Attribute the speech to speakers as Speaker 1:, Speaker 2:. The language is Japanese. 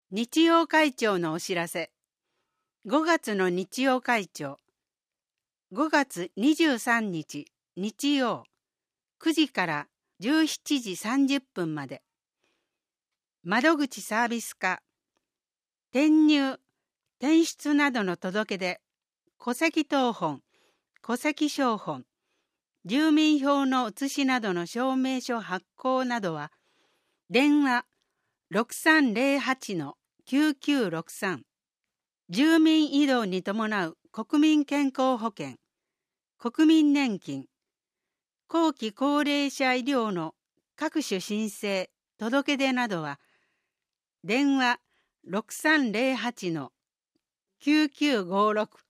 Speaker 1: 日曜会長のお知らせ。5月の日曜会長。5月23日日曜9時から17時30分まで。窓口サービス課、転入、転出などの届け出、戸籍謄本、戸籍抄本、住民票の写しなどの証明書発行などは、電話6308-9963、住民移動に伴う国民健康保険、国民年金、後期高齢者医療の各種申請、届け出などは、電話6308-9956